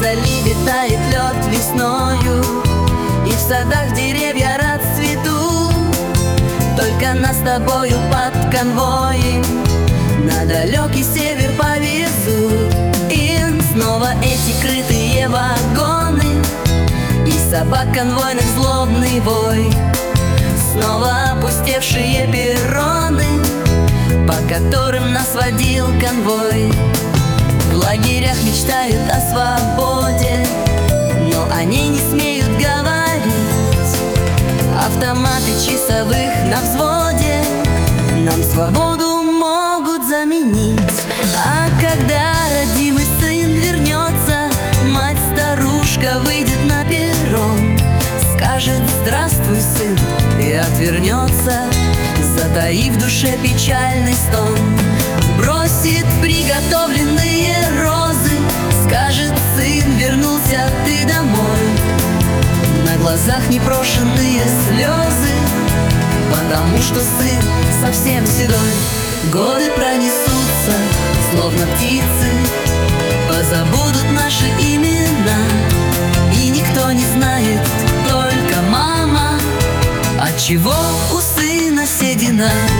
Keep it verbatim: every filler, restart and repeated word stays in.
Вдали витает лед весною, и в садах деревья расцветут. Только нас с тобою под конвоем на далекий север повезут. И снова эти крытые вагоны, и собак конвойных злобный вой. Снова опустевшие перроны, по которым нас водил конвой. В лагерях мечтают о свободе, но они не смеют говорить. Автоматы часовых на взводе нам свободу могут заменить. А когда родимый сын вернется, мать-старушка выйдет на перрон, скажет: здравствуй, сын, и отвернется, затаив в душе печальный стон. Бросит приготовленные розы, скажет: сын, вернулся ты домой. На глазах непрошенные слезы, потому что сын совсем седой. Годы пронесутся, словно птицы, позабудут наши имена, и никто не знает, только мама, отчего у сына седина.